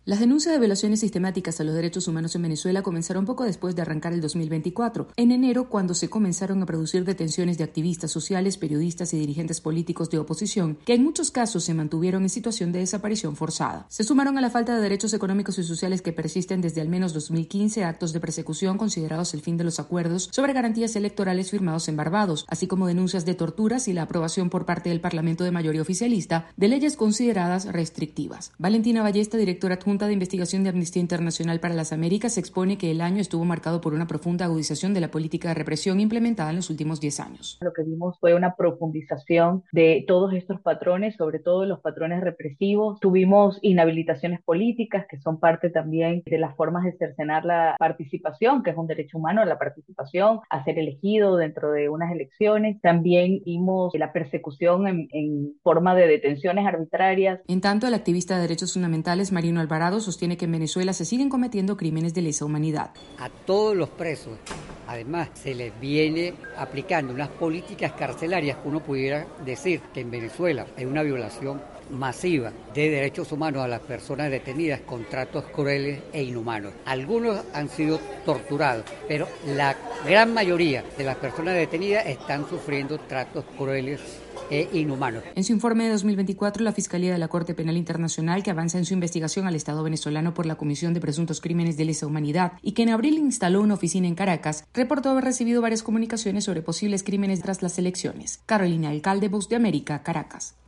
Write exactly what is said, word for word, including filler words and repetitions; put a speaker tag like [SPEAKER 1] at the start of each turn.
[SPEAKER 1] Las denuncias de violaciones sistemáticas a los derechos humanos en Venezuela comenzaron poco después de arrancar el dos mil veinticuatro, en enero, cuando se comenzaron a producir detenciones de activistas sociales, periodistas y dirigentes políticos de oposición, que en muchos casos se mantuvieron en situación de desaparición forzada. Se sumaron a la falta de derechos económicos y sociales que persisten desde al menos dos mil quince actos de persecución considerados el fin de los acuerdos sobre garantías electorales firmados en Barbados, así como denuncias de torturas y la aprobación por parte del Parlamento de mayoría oficialista de leyes consideradas restrictivas. Valentina Ballesta, directora adjunta de Investigación de Amnistía Internacional para las Américas, expone que el año estuvo marcado por una profunda agudización de la política de represión implementada en los últimos diez años.
[SPEAKER 2] Lo que vimos fue una profundización de todos estos patrones, sobre todo los patrones represivos. Tuvimos inhabilitaciones políticas, que son parte también de las formas de cercenar la participación, que es un derecho humano, la participación, a ser elegido dentro de unas elecciones. También vimos la persecución en, en forma de detenciones arbitrarias.
[SPEAKER 1] En tanto, el activista de derechos fundamentales Marino Alvarado sostiene que en Venezuela se siguen cometiendo crímenes de lesa humanidad.
[SPEAKER 3] A todos los presos, además, se les viene aplicando unas políticas carcelarias que uno pudiera decir que en Venezuela hay una violación masiva de derechos humanos a las personas detenidas con tratos crueles e inhumanos. Algunos han sido torturados, pero la gran mayoría de las personas detenidas están sufriendo tratos crueles e inhumanos.
[SPEAKER 1] En su informe de dos mil veinticuatro, la Fiscalía de la Corte Penal Internacional, que avanza en su investigación al Estado venezolano por la comisión de presuntos crímenes de lesa humanidad y que en abril instaló una oficina en Caracas, reportó haber recibido varias comunicaciones sobre posibles crímenes tras las elecciones. Carolina Alcalde, Voz de América, Caracas.